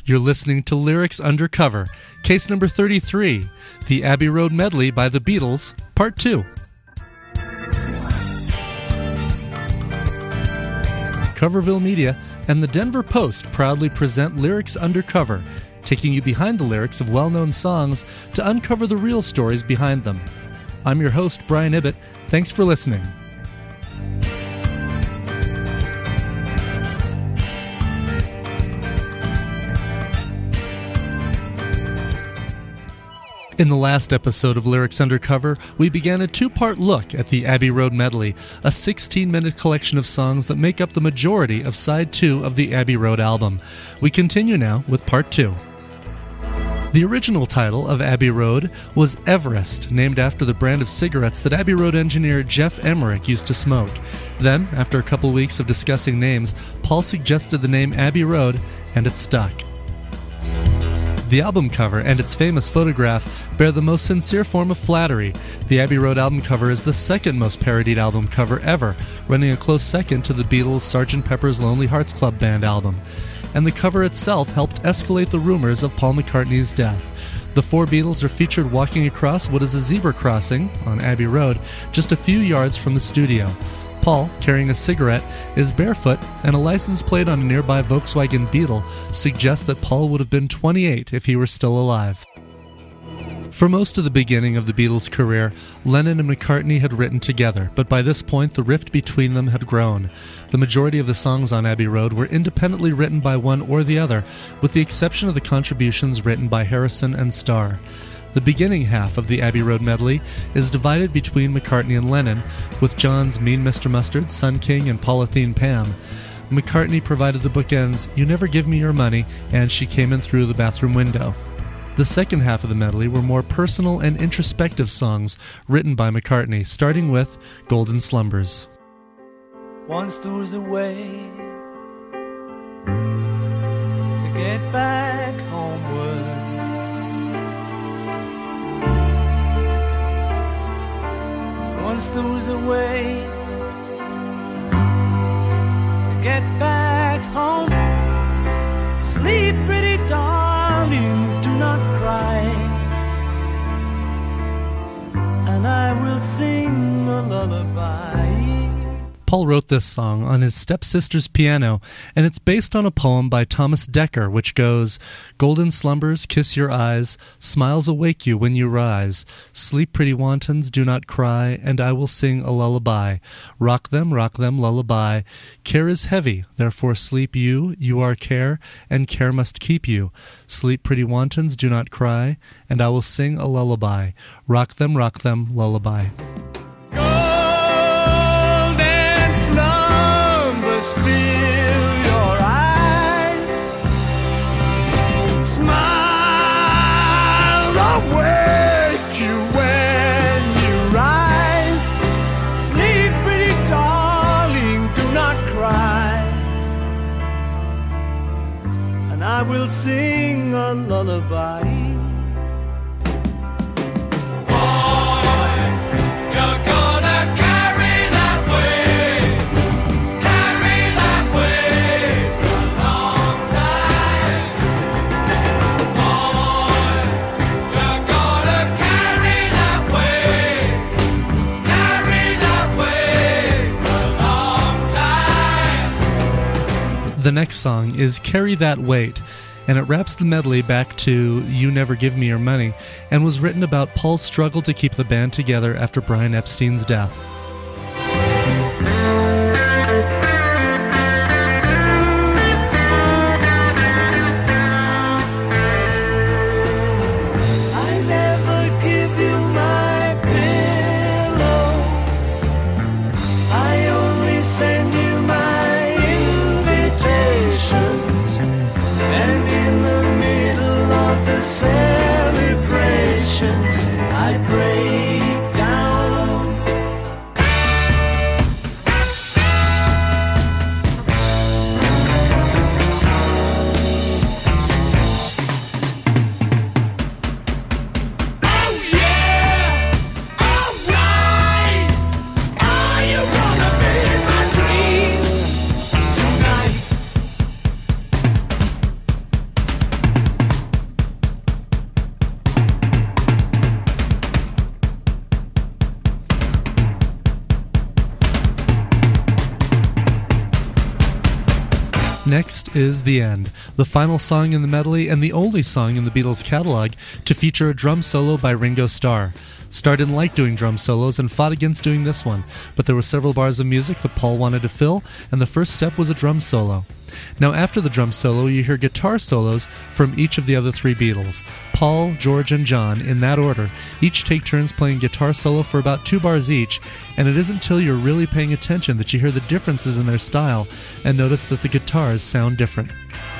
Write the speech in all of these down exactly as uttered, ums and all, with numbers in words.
You're listening to Lyrics Undercover, case number thirty-three, the Abbey Road Medley by the Beatles, part two. Coverville Media and the Denver Post proudly present Lyrics Undercover, taking you behind the lyrics of well-known songs to uncover the real stories behind them. I'm your host, Brian Ibbett. Thanks for listening. In the last episode of Lyrics Undercover, we began a two-part look at the Abbey Road Medley, a sixteen-minute collection of songs that make up the majority of side two of the Abbey Road album. We continue now with part two. The original title of Abbey Road was Everest, named after the brand of cigarettes that Abbey Road engineer Geoff Emerick used to smoke. Then, after a couple weeks of discussing names, Paul suggested the name Abbey Road, and it stuck. The album cover and its famous photograph bear the most sincere form of flattery. The Abbey Road album cover is the second most parodied album cover ever, running a close second to the Beatles' Sergeant Pepper's Lonely Hearts Club Band album. And the cover itself helped escalate the rumors of Paul McCartney's death. The four Beatles are featured walking across what is a zebra crossing on Abbey Road, just a few yards from the studio. Paul, carrying a cigarette, is barefoot, and a license plate on a nearby Volkswagen Beetle suggests that Paul would have been twenty-eight if he were still alive. For most of the beginning of the Beatles' career, Lennon and McCartney had written together, but by this point the rift between them had grown. The majority of the songs on Abbey Road were independently written by one or the other, with the exception of the contributions written by Harrison and Starr. The beginning half of the Abbey Road medley is divided between McCartney and Lennon, with John's Mean Mister Mustard, Sun King, and Polythene Pam. McCartney provided the bookends You Never Give Me Your Money and She Came In Through the Bathroom Window. The second half of the medley were more personal and introspective songs written by McCartney, starting with Golden Slumbers. Once there was a way to get back homeward. Once there was a way to get back home. Sleep, pretty darling, do not cry, and I will sing a lullaby. Paul wrote this song on his stepsister's piano, and it's based on a poem by Thomas Dekker, which goes, Golden slumbers kiss your eyes, smiles awake you when you rise. Sleep, pretty wantons, do not cry, and I will sing a lullaby. Rock them, rock them, lullaby. Care is heavy, therefore sleep you, you are care, and care must keep you. Sleep, pretty wantons, do not cry, and I will sing a lullaby. Rock them, rock them, lullaby. Fill your eyes, smiles awake you when you rise. Sleep, pretty darling, do not cry, and I will sing a lullaby. The next song is Carry That Weight, and it wraps the medley back to You Never Give Me Your Money, and was written about Paul's struggle to keep the band together after Brian Epstein's death. Celebrations, I break down. Next is The End, the final song in the medley and the only song in the Beatles catalog to feature a drum solo by Ringo Starr. Starr didn't like doing drum solos and fought against doing this one, but there were several bars of music that Paul wanted to fill, and the first step was a drum solo. Now after the drum solo, you hear guitar solos from each of the other three Beatles. Paul, George, and John, in that order, each take turns playing guitar solo for about two bars each, and it isn't until you're really paying attention that you hear the differences in their style and notice that the guitars sound different.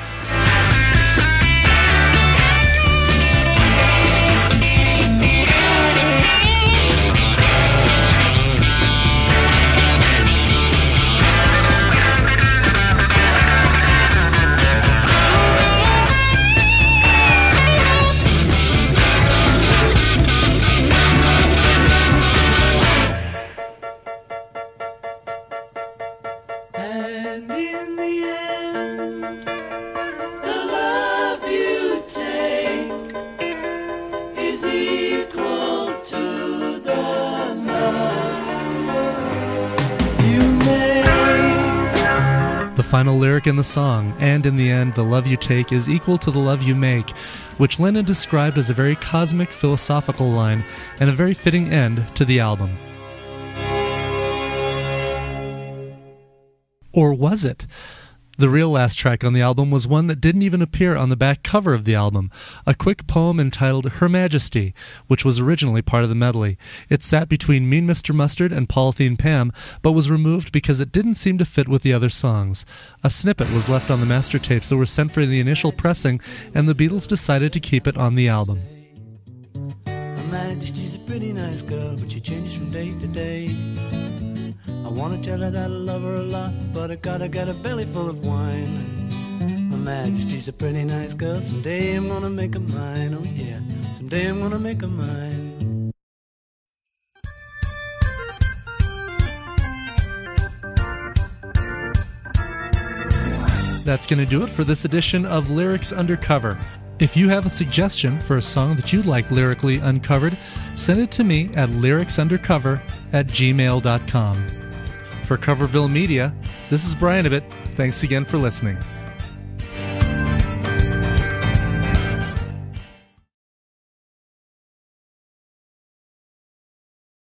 And in the end, the love you take is equal to the love you make. The final lyric in the song, and in the end, the love you take is equal to the love you make, which Lennon described as a very cosmic, philosophical line and a very fitting end to the album. Or was it? The real last track on the album was one that didn't even appear on the back cover of the album, a quick poem entitled Her Majesty, which was originally part of the medley. It sat between Mean Mister Mustard and Polythene Pam, but was removed because it didn't seem to fit with the other songs. A snippet was left on the master tapes that were sent for the initial pressing, and the Beatles decided to keep it on the album. Her Majesty's a pretty nice girl, but she changes from day to day. I wanna tell her that I love her a lot, but I gotta get a belly full of wine. Her Majesty's a pretty nice girl, someday I'm gonna make her mine, oh yeah, someday I'm gonna make her mine. That's going to do it for this edition of Lyrics Undercover. If you have a suggestion for a song that you'd like lyrically uncovered, send it to me at lyricsundercover at gmail dot com. For Coverville Media, this is Brian Ibbott. Thanks again for listening.